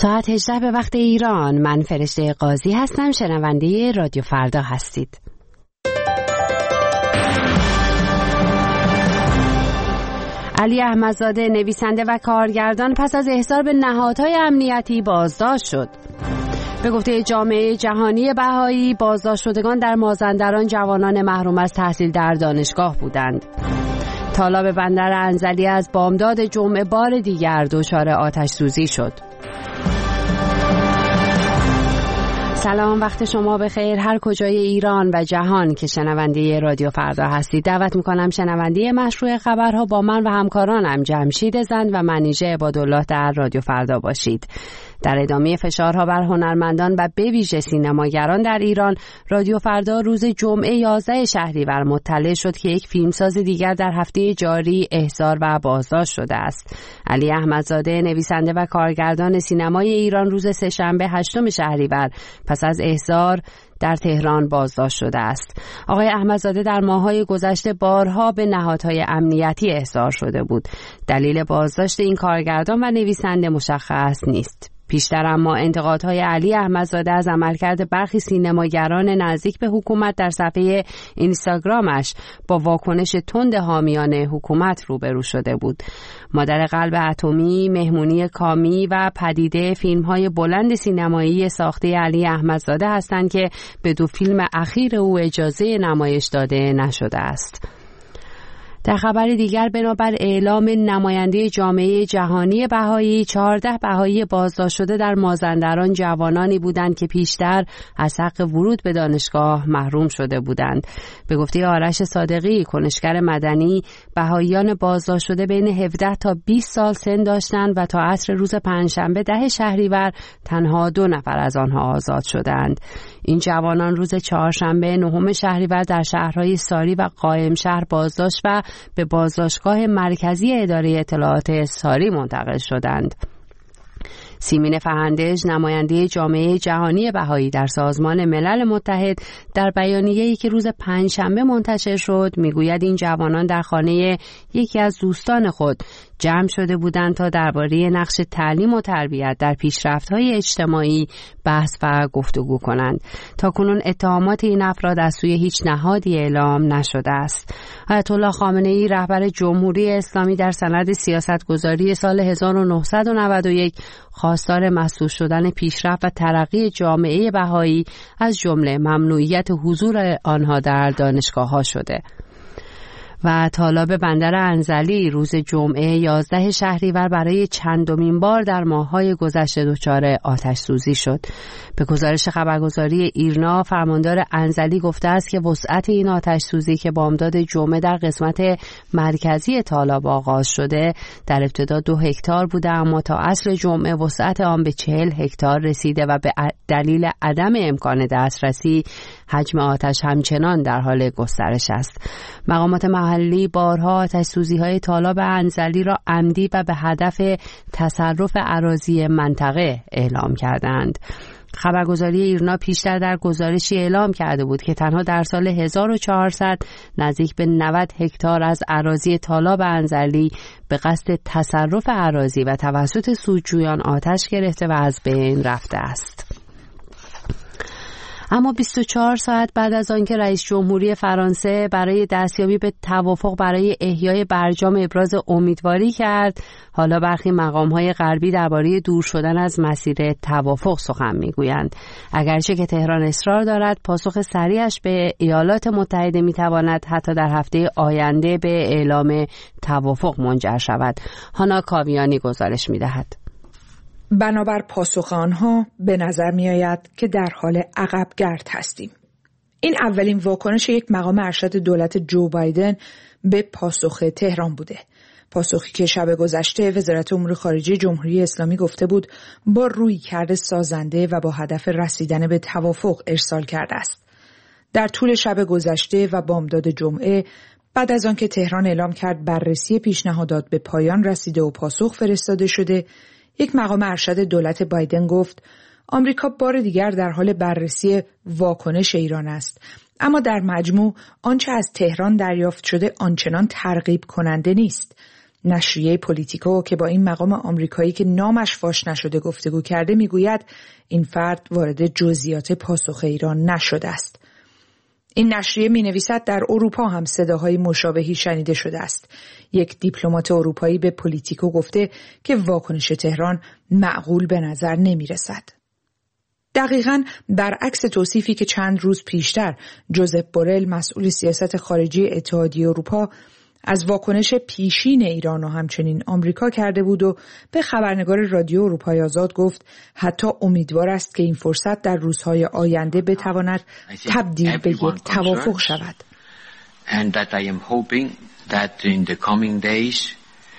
ساعت 18 به وقت ایران. من فرشته قاضی هستم. شنونده رادیو فردا هستید. علی احمدزاده نویسنده و کارگردان پس از احضار به نهادهای امنیتی بازداشت شد. به گفته جامعه جهانی بهایی، بازداشت شدگان در مازندران جوانان محروم از تحصیل در دانشگاه بودند. تالاب بندر انزلی از بامداد جمعه بار دیگر دچار آتش سوزی شد. سلام، وقت شما بخیر هر کجای ایران و جهان که شنونده رادیو فردا هستید. دعوت میکنم شنونده مشروع خبرها با من و همکارانم جمشید زند و منیژه عبادالله در رادیو فردا باشید. در ادامه فشارها بر هنرمندان و به ویژه سینماگران در ایران، رادیو فردا روز جمعه 11 شهریور مطلع شد که یک فیلمساز دیگر در هفته جاری احضار و بازداشت شده است. علی احمدزاده نویسنده و کارگردان سینمای ایران روز سه‌شنبه 8 شهریور پس از احضار در تهران بازداشت شده است. آقای احمدزاده در ماه‌های گذشته بارها به نهادهای امنیتی احضار شده بود. دلیل بازداشت این کارگردان و نویسنده مشخص نیست. پیشتر اما انتقادهای علی احمدزاده از عملکرد برخی سینماگران نزدیک به حکومت در صفحه اینستاگرامش با واکنش تند حامیان حکومت روبرو شده بود. مادر قلب اتمی، مهمونی کامی و پدیده فیلم‌های بلند سینمایی ساخته علی احمدزاده هستند که به 2 فیلم اخیر او اجازه نمایش داده نشده است. در خبر دیگر، بنابر اعلام نماینده جامعه جهانی بهایی، 14 بهایی بازداشت شده در مازندران جوانانی بودند که پیشتر از حق ورود به دانشگاه محروم شده بودند. به گفته آرش صادقی، کنشگر مدنی، بهاییان بازداشت شده بین 17 تا 20 سال سن داشتند و تا عصر روز پنجشنبه 10 شهریور تنها 2 نفر از آنها آزاد شدند. این جوانان روز چهارشنبه 9 شهریور در شهرهای ساری و قائمشهر بازداشت و به بازداشتگاه مرکزی اداره اطلاعات ساری منتقل شدند. سیمین فهندج، نماینده جامعه جهانی بهایی در سازمان ملل متحد، در بیانیه‌ای که روز پنجشنبه منتشر شد میگوید این جوانان در خانه یکی از دوستان خود جمع شده بودند تا درباره نقش تعلیم و تربیت در پیشرفت‌های اجتماعی بحث و گفتگو کنند. تاکنون اتهامات این افراد از سوی هیچ نهادی اعلام نشده است. آیت الله خامنه‌ای رهبر جمهوری اسلامی در سند سیاستگذاری سال 1991 خواستار مسئول شدن پیشرفت و ترقی جامعه بهایی از جمله ممنوعیت حضور آنها در دانشگاه‌ها شده. و تالاب بندر انزلی روز جمعه 11 شهریور برای چندمین بار در ماه‌های گذشته دچار آتش سوزی شد. به گزارش خبرگزاری ایرنا، فرماندار انزلی گفته است که وسعت این آتش سوزی که بامداد جمعه در قسمت مرکزی تالاب آغاز شده در ابتدا 2 هکتار بوده، اما تا عصر جمعه وسعت آن به 40 هکتار رسیده و به دلیل عدم امکان دسترسی حجم آتش همچنان در حال گسترش است. مقامات محلی بارها آتش سوزی‌های تالاب انزلی را عمدی و به هدف تصرف اراضی منطقه اعلام کردند. خبرگزاری ایرنا پیشتر در گزارشی اعلام کرده بود که تنها در سال 1400 نزدیک به 90 هکتار از اراضی تالاب انزلی به قصد تصرف اراضی و توسط سودجویان آتش گرفته و از بین رفته است. اما 24 ساعت بعد از آنکه رئیس جمهوری فرانسه برای دستیابی به توافق برای احیای برجام ابراز امیدواری کرد، حالا برخی مقام‌های غربی درباره دور شدن از مسیر توافق سخن می‌گویند. اگرچه که تهران اصرار دارد پاسخ سریعش به ایالات متحده می‌تواند حتی در هفته آینده به اعلام توافق منجر شود. هانا کاویانی گزارش می‌دهد. بنابر پاسخ آنها به نظر می آید که در حال عقبگرد هستیم. این اولین واکنش یک مقام ارشد دولت جو بایدن به پاسخ تهران بوده. پاسخی که شب گذشته وزارت امور خارجه جمهوری اسلامی گفته بود با رویکرد سازنده و با هدف رسیدن به توافق ارسال کرده است. در طول شب گذشته و بامداد جمعه، بعد از آنکه تهران اعلام کرد بررسی پیشنهادات به پایان رسیده و پاسخ فرستاده شده، یک مقام ارشد دولت بایدن گفت آمریکا بار دیگر در حال بررسی واکنش ایران است، اما در مجموع آنچه از تهران دریافت شده آنچنان ترغیب کننده نیست. نشریه پولیتیکو که با این مقام آمریکایی که نامش فاش نشده گفتگو کرده میگوید این فرد وارد جزئیات پاسخ ایران نشده است. این نشریه می‌نویسد در اروپا هم صداهای مشابهی شنیده شده است. یک دیپلمات اروپایی به پولیتیکو گفته که واکنش تهران معقول به نظر نمی‌رسد. دقیقاً برعکس توصیفی که چند روز پیشتر جوزپ بورل مسئول سیاست خارجی اتحادیه اروپا از واکنش پیشین ایران و همچنین آمریکا کرده بود و به خبرنگار رادیو اروپای آزاد گفت حتی امیدوار است که این فرصت در روزهای آینده بتواند تبدیل به یک توافق شود. And that I am hoping that in the coming days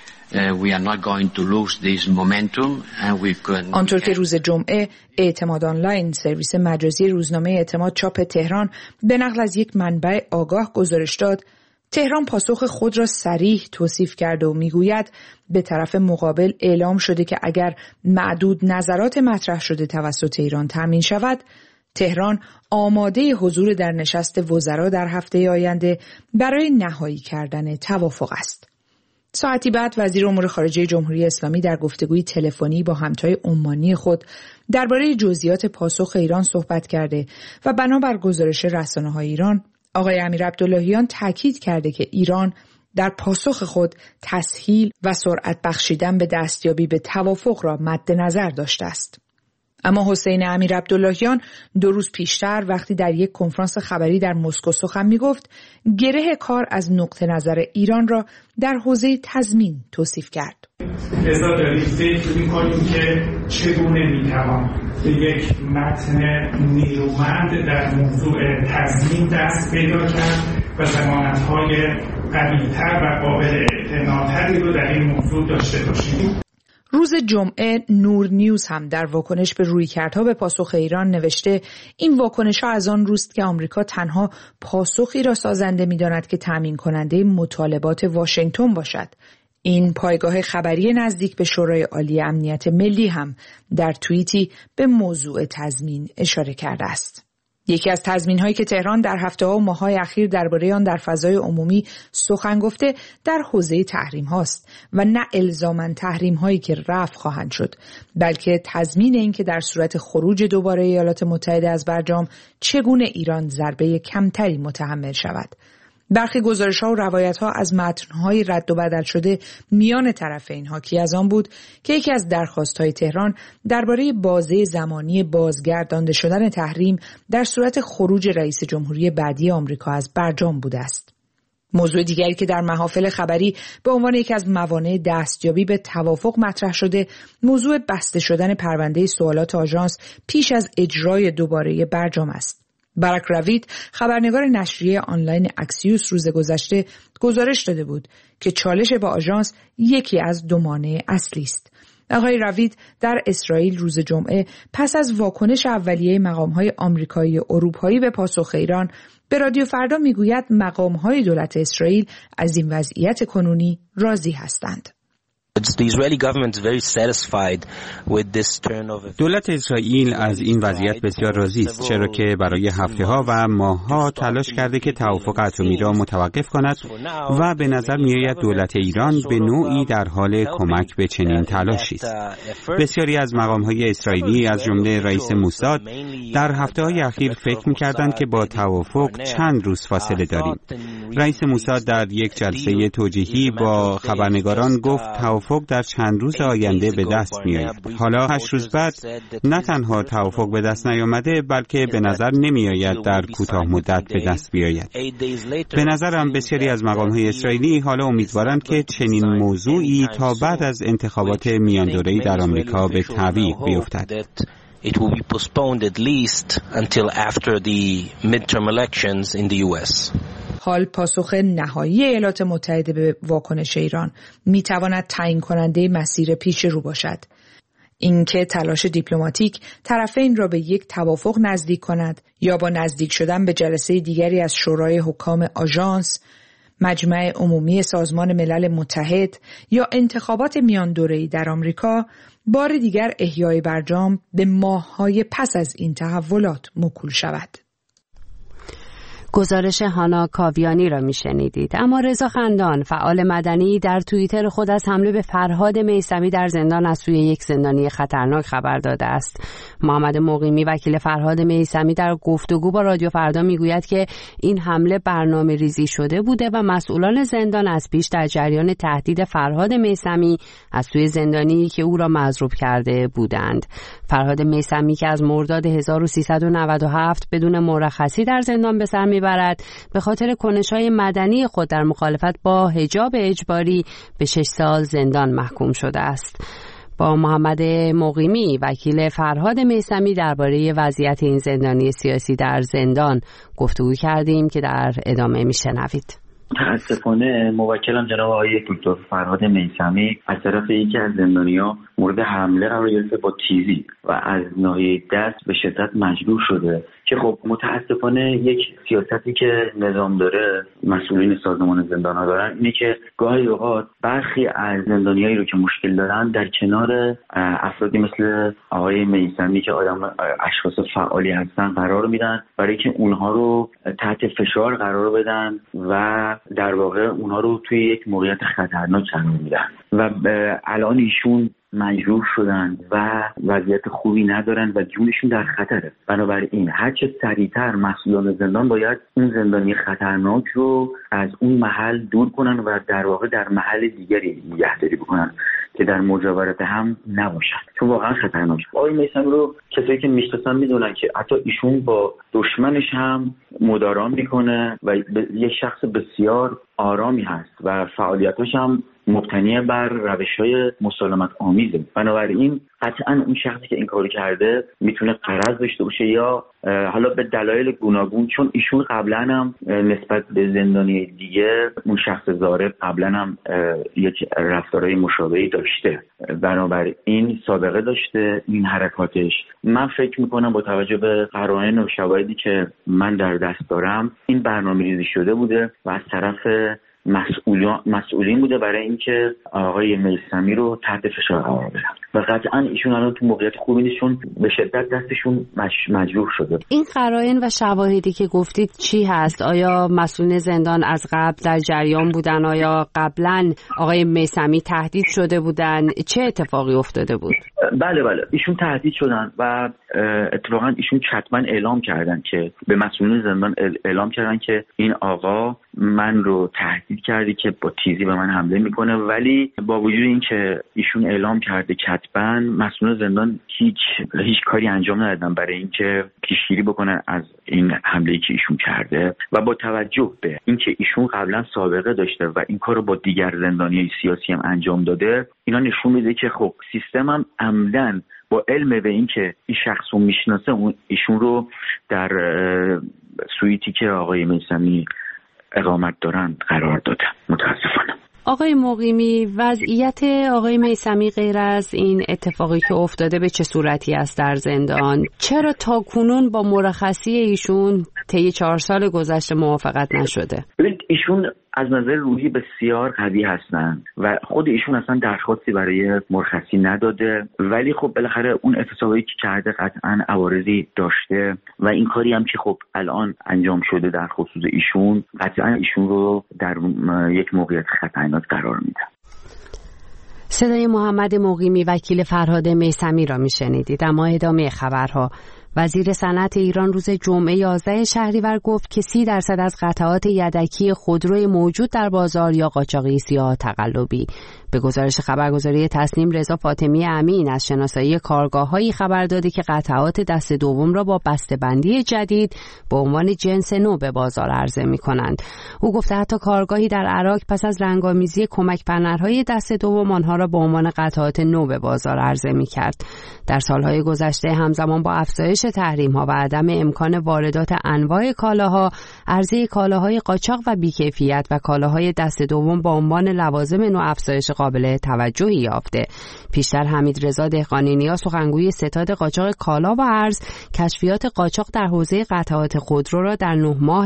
we are not going to lose this momentum and we can. آنطور که روز جمعه اعتماد آنلاین سرویس مجازی روزنامه اعتماد چاپ تهران به نقل از یک منبع آگاه گزارش داد، تهران پاسخ خود را صریح توصیف کرده و میگوید به طرف مقابل اعلام شده که اگر معدود نظرات مطرح شده توسط ایران تامین شود، تهران آماده حضور در نشست وزرا در هفته آینده برای نهایی کردن توافق است. ساعتی بعد وزیر امور خارجه جمهوری اسلامی در گفتگوی تلفنی با همتای عمانی خود درباره جزئیات پاسخ ایران صحبت کرده و بنابر گزارش رسانه‌های ایران آقای امیر عبداللهیان تاکید کرده که ایران در پاسخ خود تسهیل و سرعت بخشیدن به دستیابی به توافق را مد نظر داشته است. اما حسین امیر عبداللهیان 2 روز پیشتر وقتی در یک کنفرانس خبری در مسکو سخن می‌گفت، گره کار از نقطه نظر ایران را در حوزه تضمین توصیف کرد. لذا داریم فکر می‌کنیم که چگونه می‌توان به یک متن نیرومند در موضوع تضمین دست پیدا کرد و ضمانت‌های قوی‌تر و قابل اعتمادتری رو در این موضوع داشته باشیم. روز جمعه نور نیوز هم در واکنش به رویکردها به پاسخ ایران نوشته این واکنش‌ها از آن روست که آمریکا تنها پاسخی را سازنده می‌داند که تامین کننده مطالبات واشنگتن باشد. این پایگاه خبری نزدیک به شورای عالی امنیت ملی هم در توییتی به موضوع تضمین اشاره کرده است. یکی از تضمین‌هایی که تهران در هفته‌ها و ماه‌های اخیر درباره آن در فضای عمومی سخن گفته در حوزه تحریم هاست و نه الزاماً تحریم‌هایی که رفع خواهند شد، بلکه تضمین این که در صورت خروج دوباره ایالات متحده از برجام چگونه ایران ضربه کمتری متحمل شود. برخی گزارش‌ها و روایت‌ها از متن‌های رد و بدل شده میان طرفین حاکی از آن بود که یکی از درخواست‌های تهران درباره بازه زمانی بازگردانده شدن تحریم در صورت خروج رئیس جمهوری بعدی آمریکا از برجام بوده است. موضوع دیگری که در محافل خبری به عنوان یکی از موانع دستیابی به توافق مطرح شده، موضوع بسته شدن پرونده سوالات آژانس پیش از اجرای دوباره برجام است. براک راوید خبرنگار نشریه آنلاین اکسیوس روز گذشته گزارش داده بود که چالش با آژانس یکی از 2 مانع اصلی است. آقای راوید در اسرائیل روز جمعه پس از واکنش اولیه مقام‌های آمریکایی و اروپایی به پاسخ ایران به رادیو فردا میگوید مقام‌های دولت اسرائیل از این وضعیت کنونی راضی هستند. دولت اسرائیل از این وضعیت بسیار راضی است، چرا که برای هفته‌ها و ماه‌ها تلاش کرده که توافق اتمی را متوقف کند و به نظر می‌آید دولت ایران به نوعی در حال کمک به چنین تلاشی است. بسیاری از مقام‌های اسرائیلی از جمله رئیس موساد در هفته‌های اخیر فکر می‌کردند که با توافق چند روز فاصله داریم. رئیس موساد در یک جلسه توجیهی با خبرنگاران گفت توافق در چند روز آینده به دست می‌آید. حالا 8 روز بعد نه تنها توافق به دست نیامده، بلکه به نظر نمی‌آید در کوتاه مدت به دست بیاید. به نظرم بسیاری از مقام‌های اسرائیلی حالا امیدوارند که چنین موضوعی تا بعد از انتخابات میاندوره‌ای در آمریکا به تعویق بیفتد. It will be postponed at least until after the midterm elections in the US. حال پاسخ نهایی ایالات متحده به واکنش ایران میتواند تعیین کننده مسیر پیش رو باشد. اینکه تلاش دیپلماتیک طرفین را به یک توافق نزدیک کند یا با نزدیک شدن به جلسه دیگری از شورای حکام آژانس، مجمع عمومی سازمان ملل متحد یا انتخابات میان دوره‌ای در آمریکا، بار دیگر احیای برجام به ماه‌های پس از این تحولات موکول شود. گزارش هانا کاویانی را میشنیدید. اما رضا خندان فعال مدنی در توییتر خود از حمله به فرهاد میثمی در زندان از سوی یک زندانی خطرناک خبر داده است. محمد مقیمی وکیل فرهاد میثمی در گفتگو با رادیو فردا میگوید که این حمله برنامه‌ریزی شده بوده و مسئولان زندان از پیش در جریان تهدید فرهاد میثمی از سوی زندانی که او را مضروب کرده بودند. فرهاد میثمی که از مرداد 1397 بدون مرخصی در زندان به سر میبرد به خاطر کنش‌های مدنی خود در مخالفت با حجاب اجباری به 6 سال زندان محکوم شده است. با محمد مقیمی وکیل فرهاد میثمی درباره وضعیت این زندانی سیاسی در زندان گفتگو کردیم که در ادامه میشنوید. متاسفانه موکلم جناب آقای دکتر فرهاد میثمی از طرف یکی از زندانی‌ها مورد حمله قرار گرفته با تیزی و از ناحیه دست به شدت مجروح شده که خب متاسفانه یک سیاستی که نظام داره مسئولین سازمان زندان‌ها دارن اینه که گاهی اوقات برخی از زندانیایی رو که مشکل دارن در کنار افرادی مثل آقای میثمی که اشخاص فعالی هستن قرار میدن برای که اونها رو تحت فشار قرار بدن و در واقع اونها رو توی یک موقعیت خطرناک قرار میدن و الان ایشون مجروح شدن و وضعیت خوبی ندارن و جونشون در خطره. بنابراین هرچه سریعتر مسئولان زندان باید اون زندانی خطرناک رو از اون محل دور کنن و در واقع در محل دیگری نگهداری بکنن که در مجاورت هم نباشن، چون واقعا خطرناکه. آقای میثمی رو کسایی که میشناسن میدونن که حتی ایشون با دشمنش هم مدارا میکنه و یک شخص بسیار آرامی هست و فعالیتاش هم مبتنی بر روش‌های مسالمت آمیزه. بنابراین قطعاً اون شخصی که این کارو کرده میتونه غرض داشته باشه یا حالا به دلایل گوناگون، چون ایشون قبلا هم نسبت به زندانی دیگه اون شخص ضارب قبلا هم یک رفتارهای مشابهی داشته، بنابراین سابقه داشته این حرکاتش. من فکر میکنم با توجه به قرائن و شواهدی که من در دست دارم این برنامه‌ریزی شده بوده و از طرف مسئولین بوده برای اینکه آقای میثمی رو تحت فشار قرار بدن و قطعا ایشون الان تو موقعیت خوبی نیستشون، به شدت دستشون مجروح شده. این قرائن و شواهدی که گفتید چی هست؟ آیا مسئولین زندان از قبل در جریان بودن؟ آیا قبلا آقای میثمی تهدید شده بودن؟ چه اتفاقی افتاده بود؟ بله ایشون تهدید شدن و اتفاقا ایشون کتبا اعلام کردن که به مسئولین زندان اعلام کردن که این آقا من رو تهدید کرده که با تیزی به من حمله میکنه، ولی با وجود این که ایشون اعلام کرده کتبا مسئولین زندان هیچ کاری انجام ندادن برای اینکه پیشگیری بکنن از این حمله‌ای که ایشون کرده و با توجه به اینکه ایشون قبلا سابقه داشته و این کارو با دیگر زندانیای سیاسی هم انجام داده، اینا نشون میده که خب سیستم هم عمدن با علم به این که این شخص رو میشناسه ایشون رو در سویتی که آقای میثمی اقامت دارن قرار داده. متاسفانه. آقای مقیمی، وضعیت آقای میثمی غیر از این اتفاقی که افتاده به چه صورتی است در زندان؟ چرا تاکنون با مرخصی ایشون طی 4 سال گذشته موافقت نشده؟ ایشون از نظر روحی بسیار قوی هستن و خود ایشون اصلا درخواستی برای مرخصی نداده، ولی خب بالاخره اون اعتصابی که کرده قطعا عوارضی داشته و این کاری هم که خب الان انجام شده در خصوص ایشون قطعا ایشون رو در یک موقعیت خطرناک قرار میده. صدای محمد مقیمی وکیل فرهاد میثمی را میشنیدید. اما ادامه خبرها. وزیر صنعت ایران روز جمعه 11 شهریور گفت که 30% از قطعات یدکی خودروی موجود در بازار یا قاچاقی سیاه تقلبی. به گزارش خبرگزاری تصنیم، رضا فاطمی امین از شناسایی کارگاه‌هایی خبر داده که قطعات دست دوم را با بسته‌بندی جدید به عنوان جنس نو به بازار عرضه می‌کنند. او گفته حتی کارگاهی در عراق پس از رنگ‌آمیزی کمک پنرهای دست دوم آنها را به عنوان قطعات نو به بازار عرضه می‌کرد. در سال‌های گذشته همزمان با افزایش تحریم‌ها و عدم امکان واردات انواع کالاها، عرضه کالاهای قاچاق و بی‌کیفیت و کالاهای دست دوم با عنوان لوازم نو افزایش قابل توجهی یافته. پیشتر حمیدرضا دهقانی سخنگوی ستاد قاچاق کالا و ارز کشفیات قاچاق در حوزه قطعات خودرو را در 9 ماه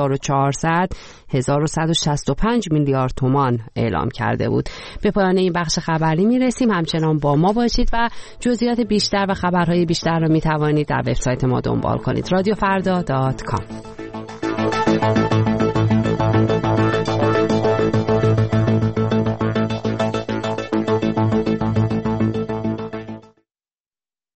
1165 میلیارد تومان اعلام کرده بود. به پایان این بخش خبری میرسیم. همچنان با ما باشید و جزئیات بیشتر و خبرهای بیشتر را میتوانید در وبسایت ما دنبال کنید. رادیوفردا.com